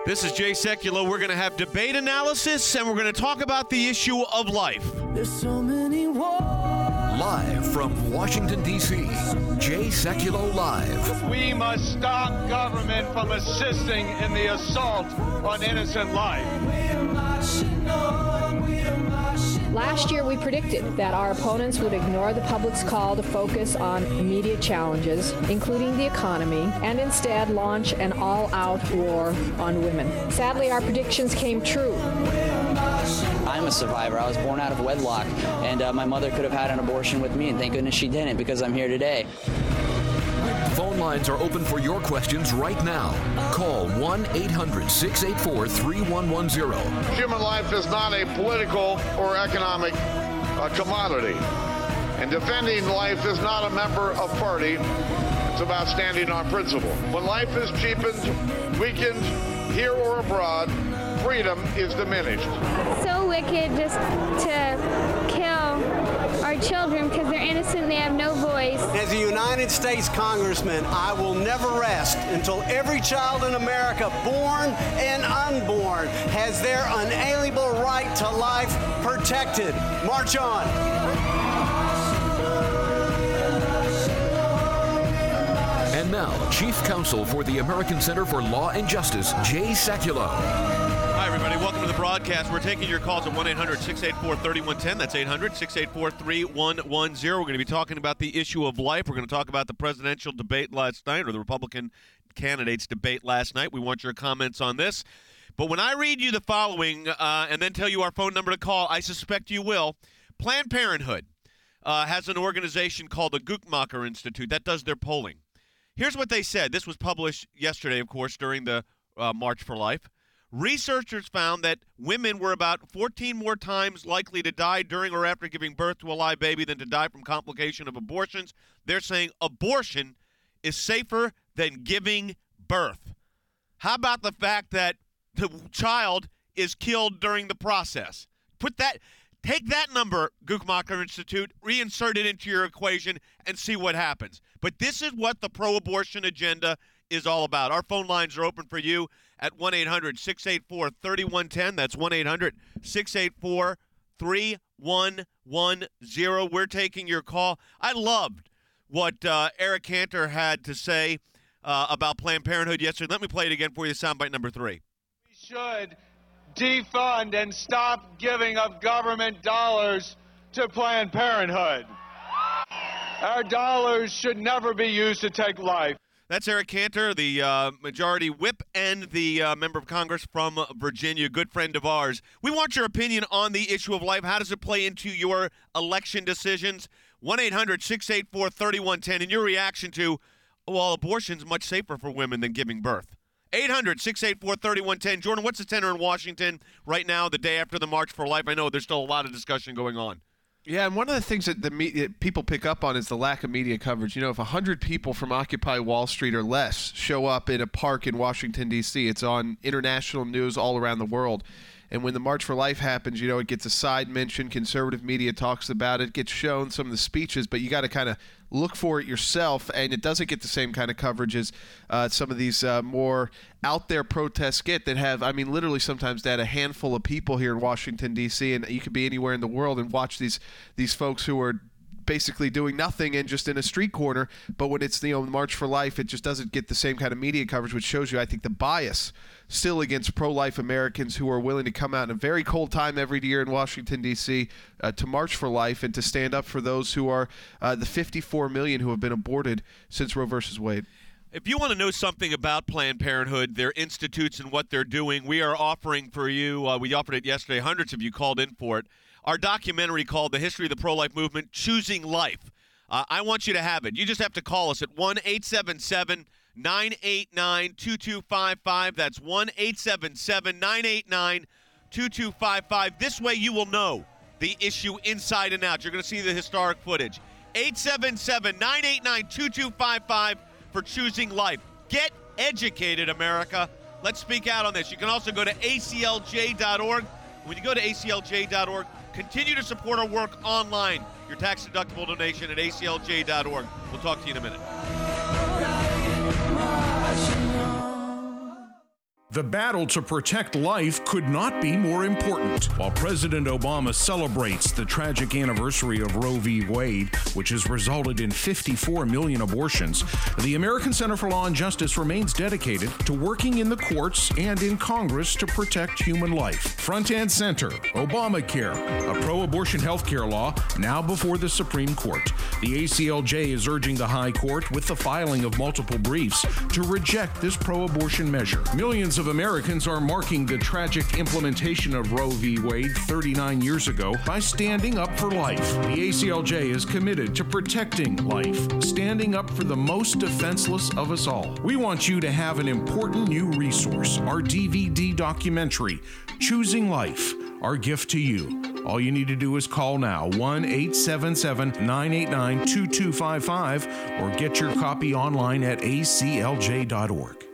This is Jay Sekulow. We're going to have debate analysis, and we're going to talk about the issue of life. There's so many wars. Live from Washington, D.C., Jay Sekulow Live. We must stop government from assisting in the assault on innocent life. Last year, we predicted that our opponents would ignore the public's call to focus on immediate challenges, including the economy, and instead launch an all-out war on women. Sadly, our predictions came true. I'm a survivor. I was born out of wedlock, and my mother could have had an abortion with me, and thank goodness she didn't, because I'm here today. Phone lines are open for your questions right now. Call 1-800-684-3110. Human life is not a political or economic commodity. And defending life is not a member of party. It's about standing on principle. When life is cheapened, weakened, here or abroad, freedom is diminished. So wicked just to kill our children because they're innocent and they have no voice. As a United States Congressman, I will never rest until every child in America, born and unborn, has their unalienable right to life protected. March on. And now, Chief Counsel for the American Center for Law and Justice, Jay Sekulow. Hi, everybody. Welcome to the broadcast. We're taking your calls at 1-800-684-3110. That's 800-684-3110. We're going to be talking about the issue of life. We're going to talk about the presidential debate last night, or the Republican candidates' debate last night. We want your comments on this. But when I read you the following and then tell you our phone number to call, I suspect you will. Planned Parenthood has an organization called the Guttmacher Institute that does their polling. Here's what they said. This was published yesterday, of course, during the March for Life. Researchers found that women were about 14 more times likely to die during or after giving birth to a live baby than to die from complication of abortions. They're saying abortion is safer than giving birth. How about the fact that the child is killed during the process? Take that number, Guttmacher Institute, reinsert it into your equation, and see what happens. But this is what the pro-abortion agenda is all about. Our phone lines are open for you at 1-800-684-3110. That's 1-800-684-3110. We're taking your call. I loved what Eric Cantor had to say about Planned Parenthood yesterday. Let me play it again for you, soundbite number 3. We should defund and stop giving of government dollars to Planned Parenthood. Our dollars should never be used to take life. That's Eric Cantor, the majority whip and the member of Congress from Virginia, good friend of ours. We want your opinion on the issue of life. How does it play into your election decisions? 1-800-684-3110. And your reaction to, well, abortion's much safer for women than giving birth. 800-684-3110. Jordan, what's the tenor in Washington right now, the day after the March for Life? I know there's still a lot of discussion going on. Yeah, and one of the things that the media, people pick up on is the lack of media coverage. You know, if 100 people from Occupy Wall Street or less show up in a park in Washington, D.C., it's on international news all around the world. And when the March for Life happens, you know, it gets a side mention. Conservative media talks about it, gets shown some of the speeches, but you got to kind of look for it yourself, and it doesn't get the same kind of coverage as some of these more out there protests get that have, I mean, literally sometimes that a handful of people here in Washington, D.C., and you could be anywhere in the world and watch these folks who are basically doing nothing and just in a street corner. But when it's the March for Life, it just doesn't get the same kind of media coverage, which shows you, I think, the bias still against pro-life Americans who are willing to come out in a very cold time every year in Washington, D.C. To march for life and to stand up for those who are the 54 million who have been aborted since Roe versus Wade. If you want to know something about Planned Parenthood, their institutes and what they're doing, we are offering for you, we offered it yesterday, hundreds of you called in for it, our documentary called The History of the Pro-Life Movement, Choosing Life. I want you to have it. You just have to call us at 1-877-989-2255. That's 1-877-989-2255. This way you will know the issue inside and out. You're going to see the historic footage. 877-989-2255 for Choosing Life. Get educated, America. Let's speak out on this. You can also go to aclj.org. When you go to aclj.org, continue to support our work online. Your tax-deductible donation at aclj.org. We'll talk to you in a minute. The battle to protect life could not be more important. While President Obama celebrates the tragic anniversary of Roe v. Wade, which has resulted in 54 million abortions, the American Center for Law and Justice remains dedicated to working in the courts and in Congress to protect human life. Front and center, Obamacare, a pro-abortion health care law now before the Supreme Court. The ACLJ is urging the High Court, with the filing of multiple briefs, to reject this pro-abortion measure. Millions of Americans are marking the tragic implementation of Roe v. Wade 39 years ago by standing up for life. The ACLJ is committed to protecting life, standing up for the most defenseless of us all. We want you to have an important new resource, our DVD documentary, Choosing Life, our gift to you. All you need to do is call now, 1-877-989-2255, or get your copy online at aclj.org.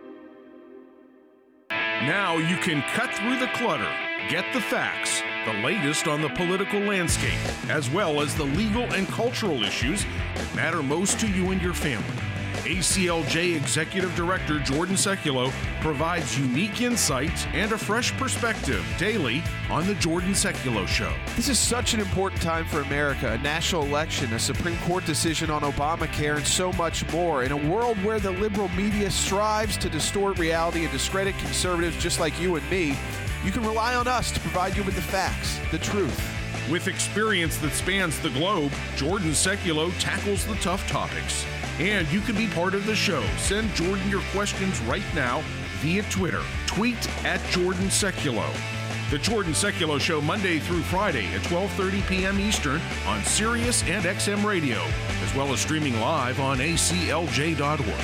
Now you can cut through the clutter, get the facts, the latest on the political landscape, as well as the legal and cultural issues that matter most to you and your family. ACLJ Executive Director Jordan Sekulow provides unique insights and a fresh perspective daily on The Jordan Sekulow Show. This is such an important time for America. A national election, a Supreme Court decision on Obamacare, and so much more. In a world where the liberal media strives to distort reality and discredit conservatives just like you and me, you can rely on us to provide you with the facts, the truth. With experience that spans the globe, Jordan Sekulow tackles the tough topics. And you can be part of the show. Send Jordan your questions right now via Twitter. Tweet at Jordan Sekulow. The Jordan Sekulow Show, Monday through Friday at 12:30 p.m. Eastern on Sirius and XM Radio, as well as streaming live on aclj.org.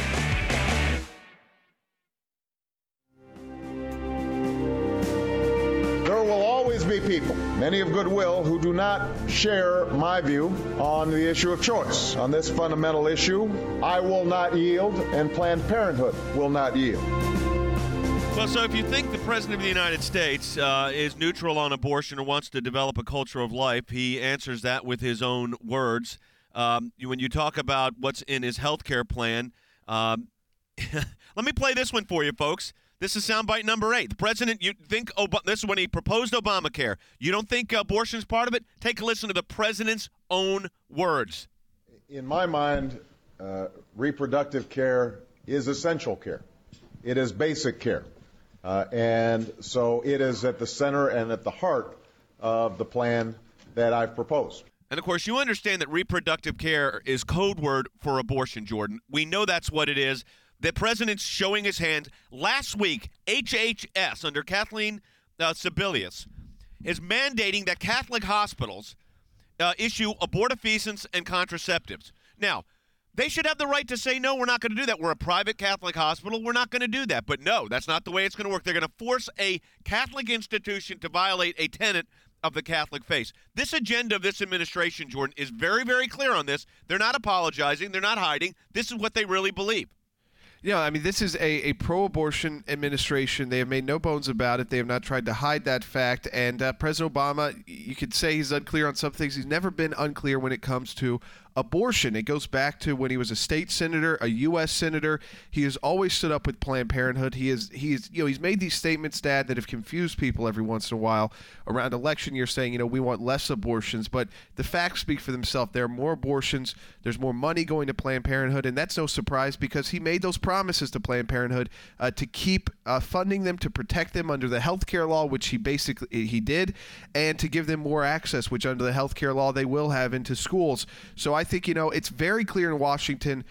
Be people, many of goodwill, who do not share my view on the issue of choice. On this fundamental issue, I will not yield, and Planned Parenthood will not yield. Well, so if you think the President of the United States is neutral on abortion or wants to develop a culture of life, he answers that with his own words. When you talk about what's in his health care plan, let me play this one for you, folks. This is soundbite number 8. The president, you think this is when he proposed Obamacare. You don't think abortion is part of it? Take a listen to the president's own words. In my mind, reproductive care is essential care. It is basic care. And so it is at the center and at the heart of the plan that I've proposed. And, of course, you understand that reproductive care is code word for abortion, Jordan. We know that's what it is. The president's showing his hand. Last week, HHS, under Kathleen Sebelius, is mandating that Catholic hospitals issue abortifacient and contraceptives. Now, they should have the right to say, no, we're not going to do that. We're a private Catholic hospital. We're not going to do that. But no, that's not the way it's going to work. They're going to force a Catholic institution to violate a tenet of the Catholic faith. This agenda of this administration, Jordan, is very, very clear on this. They're not apologizing. They're not hiding. This is what they really believe. Yeah, I mean, this is a pro-abortion administration. They have made no bones about it. They have not tried to hide that fact. And President Obama, you could say he's unclear on some things. He's never been unclear when it comes to abortion. It goes back to when he was a state senator, a U.S. senator. He has always stood up with Planned Parenthood. He's made these statements, Dad, that have confused people every once in a while around election year, saying, we want less abortions. But the facts speak for themselves. There are more abortions. There's more money going to Planned Parenthood, and that's no surprise because he made those promises to Planned Parenthood to keep funding them, to protect them under the health care law, which he did, and to give them more access, which under the health care law they will have into schools. So I think, it's very clear in Washington.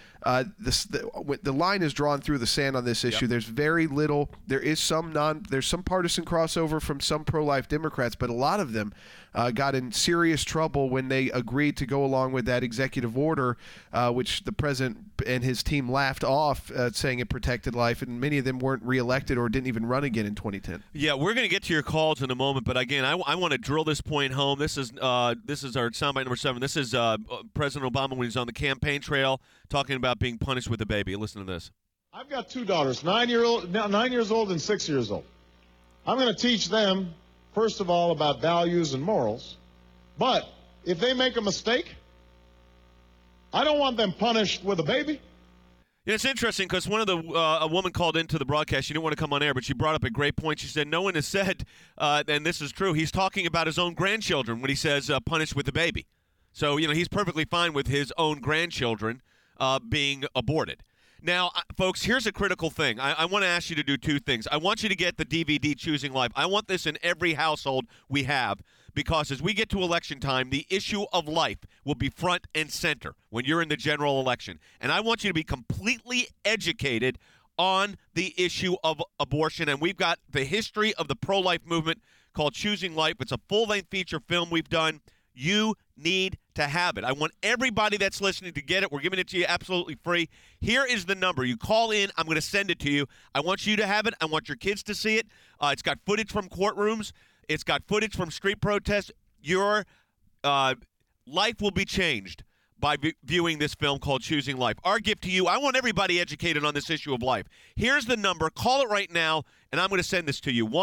The line is drawn through the sand on this issue. Yep. There's very little. There's some partisan crossover from some pro-life Democrats, but a lot of them got in serious trouble when they agreed to go along with that executive order, which the president and his team laughed off, saying it protected life, and many of them weren't reelected or didn't even run again in 2010. Yeah, we're going to get to your calls in a moment, but again, I want to drill this point home. This is our soundbite number 7. This is President Obama when he's on the campaign trail talking about being punished with a baby. Listen to this. I've got 2 daughters, 9 years old and 6 years old. I'm going to teach them, first of all, about values and morals. But if they make a mistake, I don't want them punished with a baby. Yeah, it's interesting because a woman called into the broadcast. She didn't want to come on air, but she brought up a great point. She said, no one has said, and this is true, he's talking about his own grandchildren when he says punished with a baby. So, he's perfectly fine with his own grandchildren being aborted. Now, folks, here's a critical thing. I want to ask you to do two things. I want you to get the DVD Choosing Life. I want this in every household we have, because as we get to election time, the issue of life will be front and center when you're in the general election. And I want you to be completely educated on the issue of abortion. And we've got the history of the pro-life movement called Choosing Life. It's a full-length feature film we've done. You need to have it. I want everybody that's listening to get it. We're giving it to you absolutely free. Here is the number. You call in. I'm going to send it to you. I want you to have it. I want your kids to see it. It's got footage from courtrooms. It's got footage from street protests. Your life will be changed by viewing this film called Choosing Life. Our gift to you, I want everybody educated on this issue of life. Here's the number. Call it right now, and I'm going to send this to you.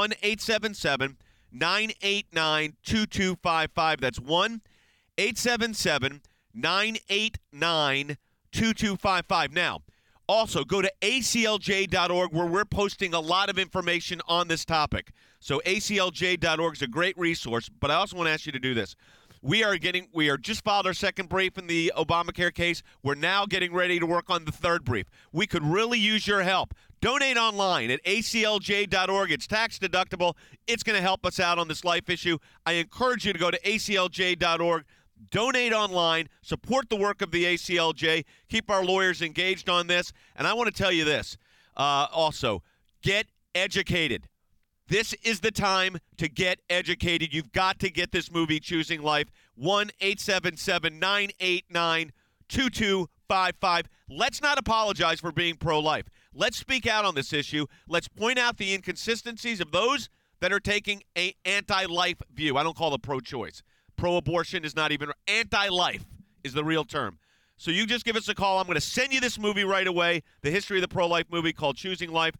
1-877-989-2255. That's 1-877-989-2255. Now, also, go to aclj.org, where we're posting a lot of information on this topic. So aclj.org is a great resource, but I also want to ask you to do this. We are just filed our second brief in the Obamacare case. We're now getting ready to work on the third brief. We could really use your help. Donate online at aclj.org. It's tax deductible. It's going to help us out on this life issue. I encourage you to go to aclj.org. Donate online, support the work of the ACLJ, keep our lawyers engaged on this. And I want to tell you this, also, get educated. This is the time to get educated. You've got to get this movie, Choosing Life. 1-877-989-2255. Let's not apologize for being pro-life. Let's speak out on this issue. Let's point out the inconsistencies of those that are taking an anti-life view. I don't call it pro-choice. Pro-abortion is not even – anti-life is the real term. So you just give us a call. I'm going to send you this movie right away, the history of the pro-life movie called Choosing Life,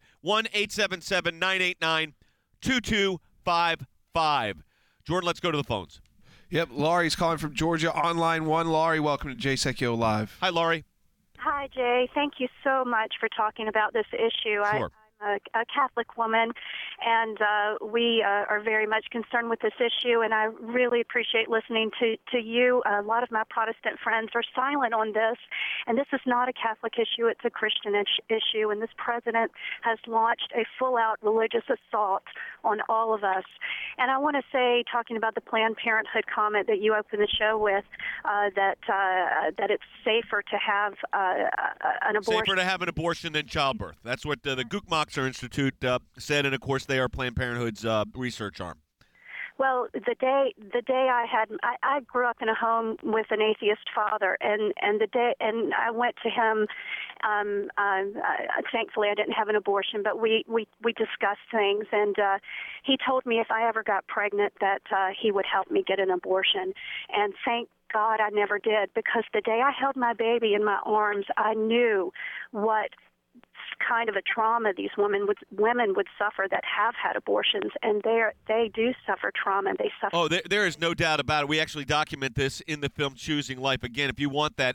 1-877-989-2255. Jordan, let's go to the phones. Yep, Laurie's calling from Georgia, on line 1. Laurie, welcome to Jay Sekulow Live. Hi, Laurie. Hi, Jay. Thank you so much for talking about this issue. Sure. I'm a Catholic woman, and we are very much concerned with this issue, and I really appreciate listening to you. A lot of my Protestant friends are silent on this, and this is not a Catholic issue. It's a Christian issue, and this president has launched a full-out religious assault on all of us. And I want to say, talking about the Planned Parenthood comment that you opened the show with, that it's safer to have an abortion. Safer to have an abortion than childbirth. That's what the Guttmacher Institute said, and of course they are Planned Parenthood's research arm. Well, the day I grew up in a home with an atheist father, and I went to him. Thankfully, I didn't have an abortion, but we discussed things, and he told me if I ever got pregnant that he would help me get an abortion. And thank God I never did, because the day I held my baby in my arms, I knew what kind of a trauma these women would suffer that have had abortions, and they do suffer trauma. They suffer. Oh, there is no doubt about it. We actually document this in the film Choosing Life. Again, if you want that,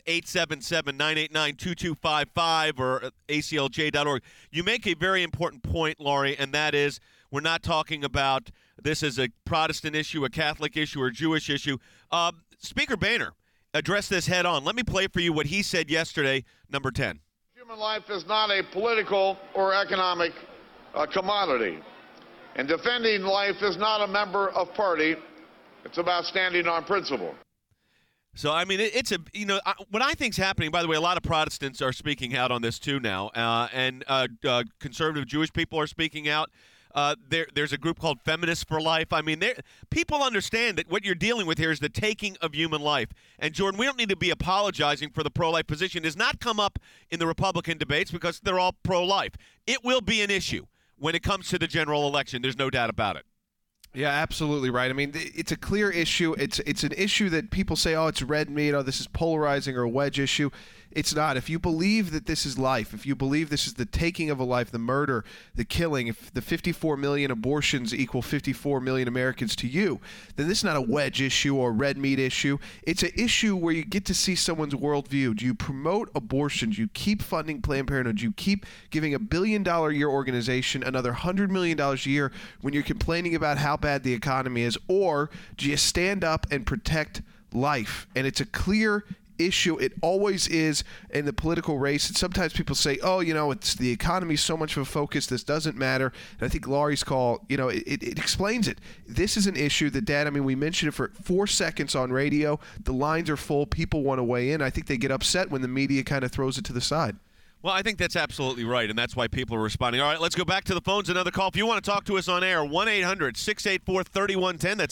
877-989-2255 or aclj.org. You make a very important point, Laurie, and that is we're not talking about this as a Protestant issue, a Catholic issue, or a Jewish issue. Speaker Boehner addressed this head on. Let me play for you what he said yesterday, number 10. Human life is not a political or economic commodity. And defending life is not a member of party. It's about standing on principle. So, I mean, it's a, what I think's happening, by the way, a lot of Protestants are speaking out on this too now, and conservative Jewish people are speaking out. There's a group called Feminists for Life. I mean, people understand that what you're dealing with here is the taking of human life. And, Jordan, we don't need to be apologizing for the pro-life position. It has not come up in the Republican debates because they're all pro-life. It will be an issue when it comes to the general election. There's no doubt about it. Yeah, absolutely right. I mean, it's a clear issue. It's an issue that people say, oh, it's red meat, oh, this is polarizing or a wedge issue. It's not. If you believe that this is life, if you believe this is the taking of a life, the murder, the killing, if the 54 million abortions equal 54 million Americans to you, then this is not a wedge issue or red meat issue. It's an issue where you get to see someone's worldview. Do you promote abortion? Do you keep funding Planned Parenthood? Do you keep giving a $1 billion a year organization another $100 million a year when you're complaining about how bad the economy is? Or do you stand up and protect life? And it's a clear issue. It always is in the political race. And sometimes people say, oh, it's the economy is so much of a focus, this doesn't matter. And I think Laurie's call, it explains it. This is an issue that, Dad, we mentioned it for 4 seconds on radio. The lines are full. People want to weigh in. I think they get upset when the media kind of throws it to the side. Well, I think that's absolutely right, and that's why people are responding. All right, let's go back to the phones. Another call. If you want to talk to us on air, 1-800-684-3110. That's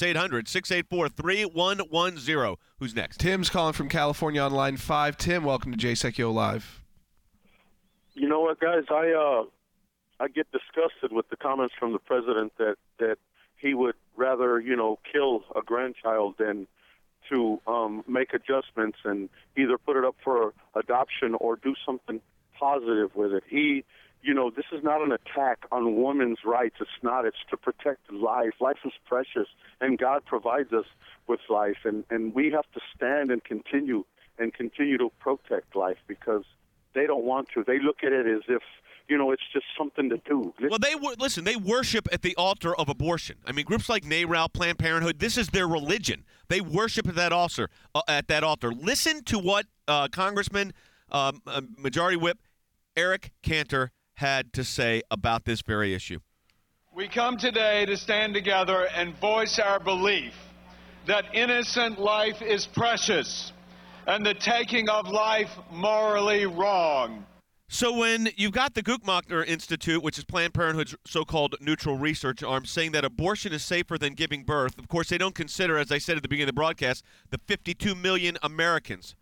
800-684-3110. Who's next? Tim's calling from California on line 5. Tim, welcome to Jay Sekulow Live. You know what, guys? I get disgusted with the comments from the president that he would rather, kill a grandchild than to make adjustments and either put it up for adoption or do something positive with it. This is not an attack on women's rights. It's not. It's to protect life. Life is precious, and God provides us with life, and we have to stand and continue to protect life because they don't want to. They look at it as if, it's just something to do. Well, they worship at the altar of abortion. Groups like NARAL, Planned Parenthood, this is their religion. They worship at that altar. Listen to what Congressman Majority Whip Eric Cantor had to say about this very issue. We come today to stand together and voice our belief that innocent life is precious and the taking of life morally wrong. So when you've got the Guttmacher Institute, which is Planned Parenthood's so-called neutral research arm, saying that abortion is safer than giving birth, of course they don't consider, as I said at the beginning of the broadcast, the 52 million Americans.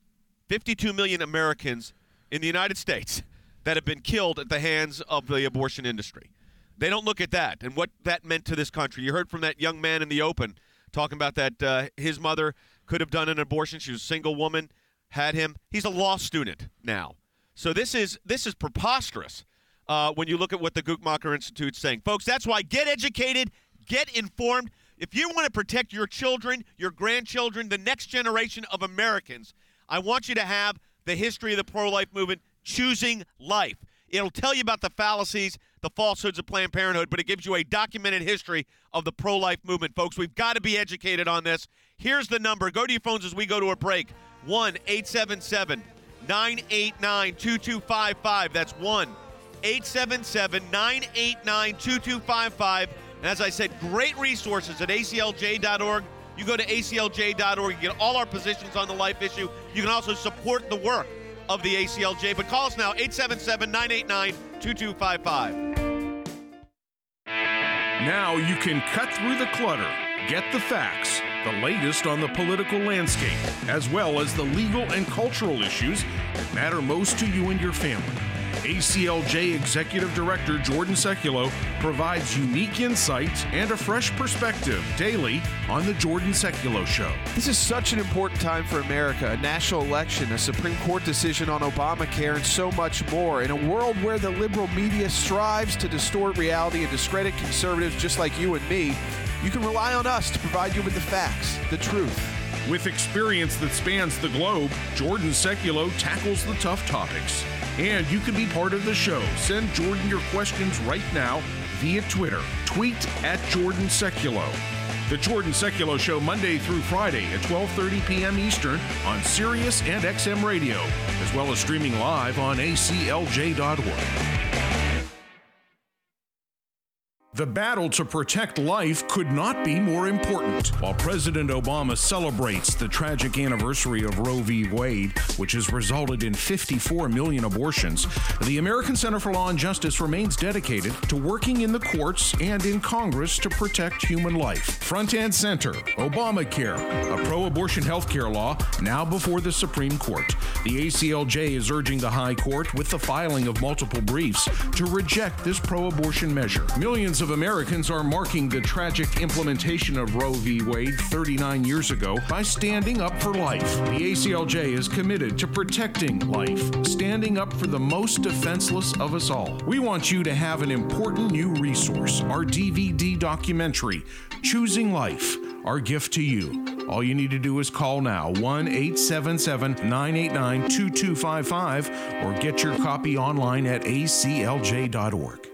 52 million Americans in the United States that have been killed at the hands of the abortion industry. They don't look at that and what that meant to this country. You heard from that young man in the open talking about that his mother could have done an abortion. She was a single woman, had him. He's a law student now. So this is preposterous when you look at what the Guttmacher Institute's saying. Folks, that's why get educated, get informed. If you want to protect your children, your grandchildren, the next generation of Americans, I want you to have the history of the pro-life movement, Choosing Life. It'll tell you about the fallacies, the falsehoods of Planned Parenthood, but it gives you a documented history of the pro-life movement. Folks, we've got to be educated on this. Here's the number. Go to your phones as we go to a break. 1-877-989-2255. That's 1-877-989-2255. And as I said, great resources at aclj.org. You go to aclj.org, you get all our positions on the life issue. You can also support the work of the ACLJ. But call us now, 877-989-2255. Now you can cut through the clutter, get the facts, the latest on the political landscape, as well as the legal and cultural issues that matter most to you and your family. ACLJ Executive Director Jordan Sekulow provides unique insights and a fresh perspective daily on The Jordan Sekulow Show. This is such an important time for America, a national election, a Supreme Court decision on Obamacare, and so much more. In a world where the liberal media strives to distort reality and discredit conservatives just like you and me, you can rely on us to provide you with the facts, the truth. With experience that spans the globe, Jordan Sekulow tackles the tough topics. And you can be part of the show. Send Jordan your questions right now via Twitter. Tweet at Jordan Sekulow. The Jordan Sekulow Show, Monday through Friday at 12:30 p.m. Eastern on Sirius and XM Radio, as well as streaming live on aclj.org. The battle to protect life could not be more important. While President Obama celebrates the tragic anniversary of Roe v. Wade, which has resulted in 54 million abortions, the American Center for Law and Justice remains dedicated to working in the courts and in Congress to protect human life. Front and center, Obamacare, a pro-abortion health care law now before the Supreme Court. The ACLJ is urging the High Court, with the filing of multiple briefs, to reject this pro-abortion measure. Millions of of Americans are marking the tragic implementation of Roe v. Wade 39 years ago by standing up for life. The ACLJ is committed to protecting life, standing up for the most defenseless of us all. We want you to have an important new resource, our DVD documentary, Choosing Life, our gift to you. All you need to do is call now, 1-877-989-2255, or get your copy online at aclj.org.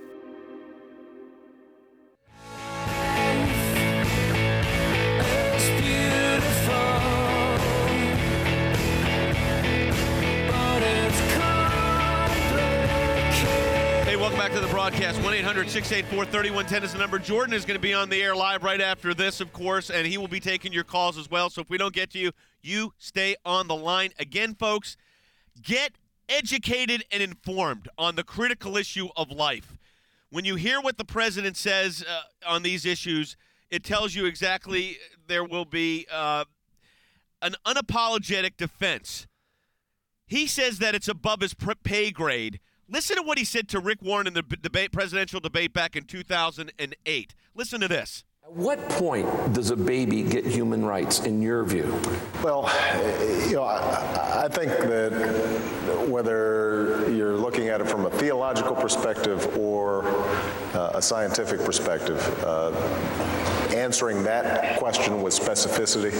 Welcome back to the broadcast. 1-800-684-3110 is the number. Jordan is going to be on the air live right after this, of course, and he will be taking your calls as well. So if we don't get to you, you stay on the line. Again, folks, get educated and informed on the critical issue of life. When you hear what the president says on these issues, it tells you exactly there will be an unapologetic defense. He says that it's above his pay grade. Listen to what he said to Rick Warren in the presidential debate back in 2008. Listen to this. At what point does a baby get human rights, in your view? Well, I think that whether you're looking at it from a theological perspective or a scientific perspective, answering that question with specificity,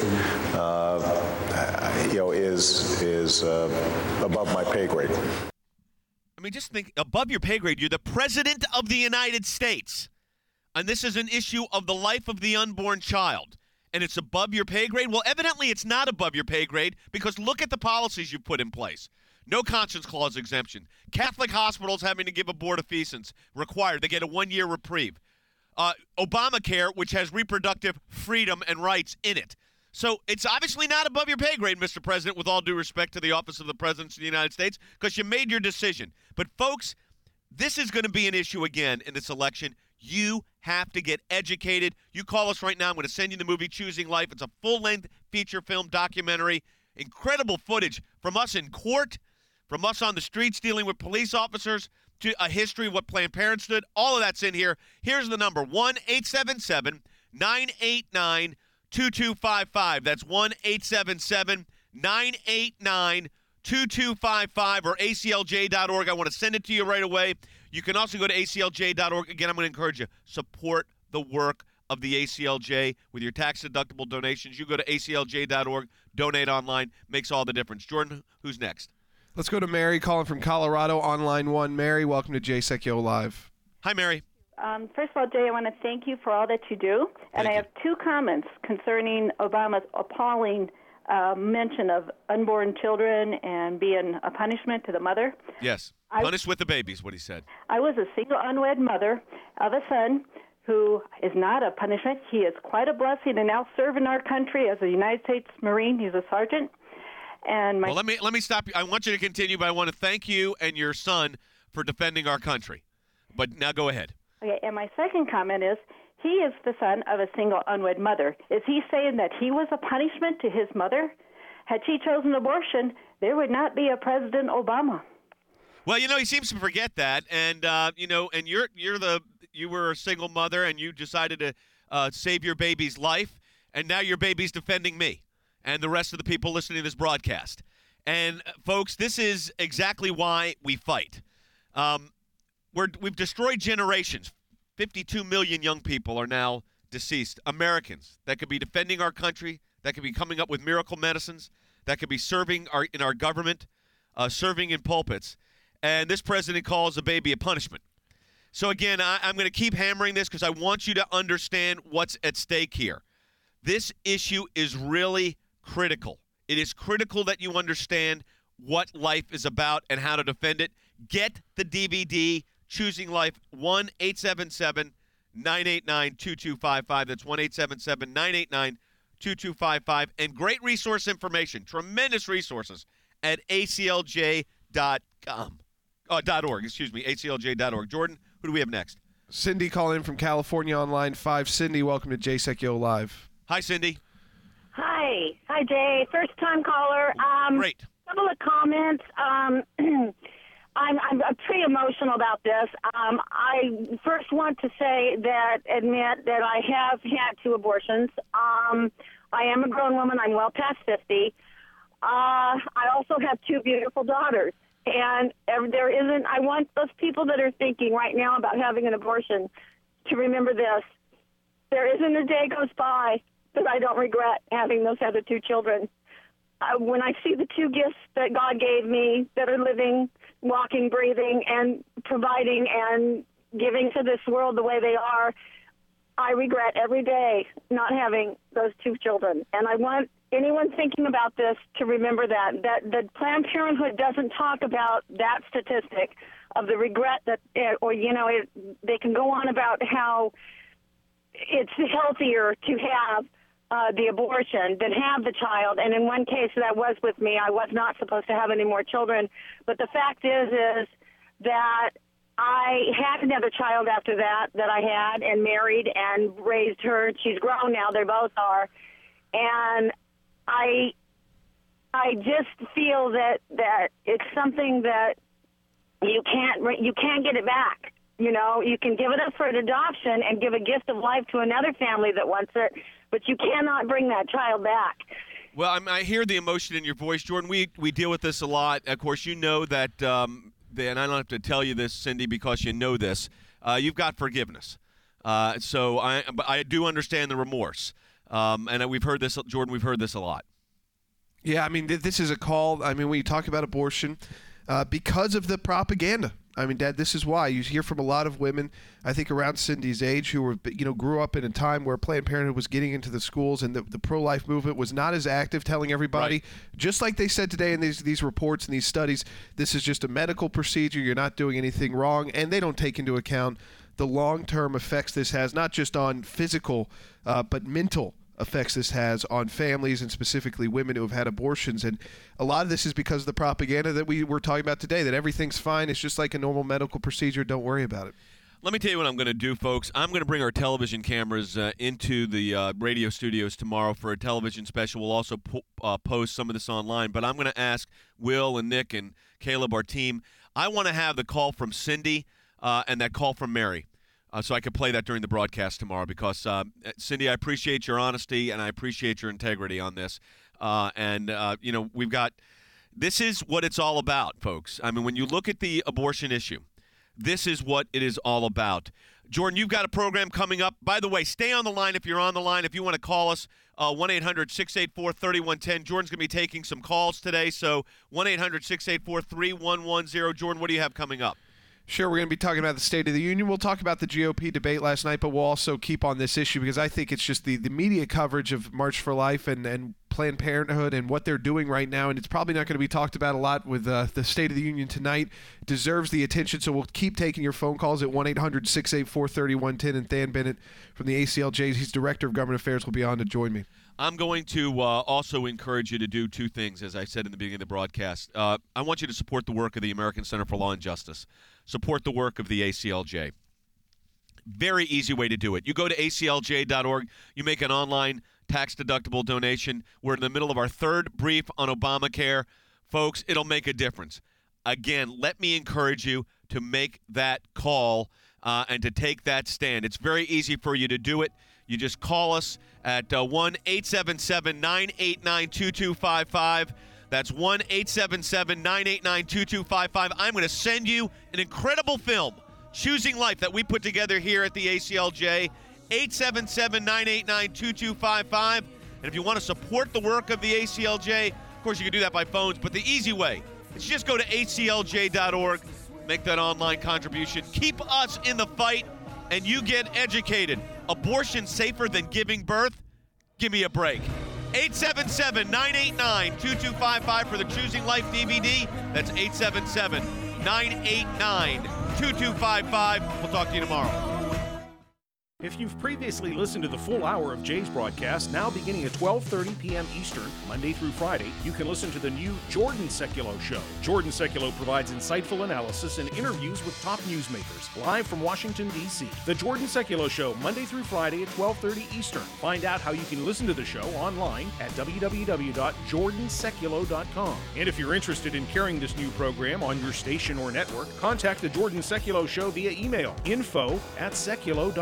is above my pay grade. I mean, just think, above your pay grade, you're the president of the United States, and this is an issue of the life of the unborn child, and it's above your pay grade? Well, evidently it's not above your pay grade, because look at the policies you've put in place. No conscience clause exemption. Catholic hospitals having to give abortifacient required. They get a 1-year reprieve. Obamacare, which has reproductive freedom and rights in it. So it's obviously not above your pay grade, Mr. President, with all due respect to the office of the President of the United States, because you made your decision. But, folks, this is going to be an issue again in this election. You have to get educated. You call us right now. I'm going to send you the movie Choosing Life. It's a full-length feature film documentary. Incredible footage from us in court, from us on the streets dealing with police officers, to a history of what Planned Parenthood. All of that's in here. Here's the number, 1-877-989-2255. That's 1-877-989-2255 or aclj.org. I want to send it to you right away. You can also go to aclj.org. Again, I'm going to encourage you, support the work of the ACLJ with your tax-deductible donations. You go to aclj.org, donate online, makes all the difference. Jordan, who's next? Let's go to Mary calling from Colorado on line 1. Mary, welcome to Jay Sekulow Live. Hi, Mary. First of all, Jay, I want to thank you for all that you do. And I have two comments concerning Obama's appalling mention of unborn children and being a punishment to the mother. Yes. Punish with the babies, what he said. I was a single unwed mother of a son who is not a punishment. He is quite a blessing and now serving our country as a United States Marine. He's a sergeant. And well, let me stop you. I want you to continue, but I want to thank you and your son for defending our country. But now go ahead. Okay, and my second comment is, he is the son of a single unwed mother. Is he saying that he was a punishment to his mother? Had she chosen abortion, there would not be a President Obama. Well, he seems to forget that, and and you were a single mother, and you decided to save your baby's life, and now your baby's defending me and the rest of the people listening to this broadcast. And folks, this is exactly why we fight. We've destroyed generations. 52 million young people are now deceased. Americans that could be defending our country, that could be coming up with miracle medicines, that could be serving in our government, serving in pulpits. And this president calls a baby a punishment. So again, I'm going to keep hammering this because I want you to understand what's at stake here. This issue is really critical. It is critical that you understand what life is about and how to defend it. Get the DVD, Choosing Life, 1-877-989-2255. That's 1-877-989-2255. And great resource information, tremendous resources at aclj.com. .org, aclj.org. Jordan, who do we have next? Cindy calling in from California on line 5. Cindy, welcome to Jay Sekulow Live. Hi, Cindy. Hi, Jay. First-time caller. Great. Couple of comments. I'm pretty emotional about this. I first want to admit that I have had 2 abortions. I am a grown woman. I'm well past 50. I also have 2 beautiful daughters. And I want those people that are thinking right now about having an abortion to remember this. There isn't a day goes by that I don't regret having those other 2 children. When I see the 2 gifts that God gave me that are living, walking, breathing, and providing and giving to this world the way they are, I regret every day not having those 2 children. And I want anyone thinking about this to remember that Planned Parenthood doesn't talk about that statistic of the regret that, they can go on about how it's healthier to have the abortion than have the child. And in one case, that was with me. I was not supposed to have any more children. But the fact is that I had another child after that I had and married and raised her. She's grown now. They both are. And I just feel that it's something that you can't get it back. You can give it up for an adoption and give a gift of life to another family that wants it, but you cannot bring that child back. Well, I hear the emotion in your voice, Jordan. We deal with this a lot. Of course, you know that, and I don't have to tell you this, Cindy, because you know this. You've got forgiveness. So I do understand the remorse. And we've heard this, Jordan, we've heard this a lot. Yeah, I mean, this is a call. I mean, when you talk about abortion, because of the propaganda. I mean, Dad, this is why. You hear from a lot of women, I think around Cindy's age, who were, grew up in a time where Planned Parenthood was getting into the schools and the pro-life movement was not as active, telling everybody, just like they said today in these reports and these studies, this is just a medical procedure. You're not doing anything wrong. And they don't take into account the long-term effects this has, not just on physical, but mental effects this has on families and specifically women who have had abortions. And a lot of this is because of the propaganda that we were talking about today, that everything's fine. It's just like a normal medical procedure. Don't worry about it. Let me tell you what I'm going to do, folks. I'm going to bring our television cameras into the radio studios tomorrow for a television special. We'll also post some of this online. But I'm going to ask Will and Nick and Caleb, our team, I want to have the call from Cindy and that call from Mary. So I could play that during the broadcast tomorrow because, Cindy, I appreciate your honesty and I appreciate your integrity on this. We've got – this is what it's all about, folks. I mean, when you look at the abortion issue, this is what it is all about. Jordan, you've got a program coming up. By the way, stay on the line if you're on the line. If you want to call us, 1-800-684-3110. Jordan's going to be taking some calls today, so 1-800-684-3110. Jordan, what do you have coming up? Sure, we're going to be talking about the State of the Union. We'll talk about the GOP debate last night, but we'll also keep on this issue because I think it's just the media coverage of March for Life and Planned Parenthood and what they're doing right now, and it's probably not going to be talked about a lot with the State of the Union tonight. It deserves the attention, so we'll keep taking your phone calls at 1-800-684-3110, and Than Bennett from the ACLJ, he's Director of Government Affairs, will be on to join me. I'm going to also encourage you to do 2 things, as I said in the beginning of the broadcast. I want you to support the work of the American Center for Law and Justice. Support the work of the ACLJ. Very easy way to do it. You go to aclj.org. You make an online tax-deductible donation. We're in the middle of our 3rd brief on Obamacare. Folks, it'll make a difference. Again, let me encourage you to make that call and to take that stand. It's very easy for you to do it. You just call us at 1-877-989-2255. That's 1-877-989-2255. I'm going to send you an incredible film, Choosing Life, that we put together here at the ACLJ. 877-989-2255. And if you want to support the work of the ACLJ, of course you can do that by phones, but the easy way is just go to aclj.org, make that online contribution. Keep us in the fight, and you get educated. Abortion safer than giving birth? Give me a break. 877-989-2255 for the Choosing Life DVD. That's 877-989-2255. We'll talk to you tomorrow. If you've previously listened to the full hour of Jay's broadcast, now beginning at 12:30 p.m. Eastern, Monday through Friday, you can listen to the new Jordan Sekulow Show. Jordan Sekulow provides insightful analysis and interviews with top newsmakers, live from Washington, D.C. The Jordan Sekulow Show, Monday through Friday at 12:30 Eastern. Find out how you can listen to the show online at www.jordansekulow.com. And if you're interested in carrying this new program on your station or network, contact the Jordan Sekulow Show via email, info@sekulow.com.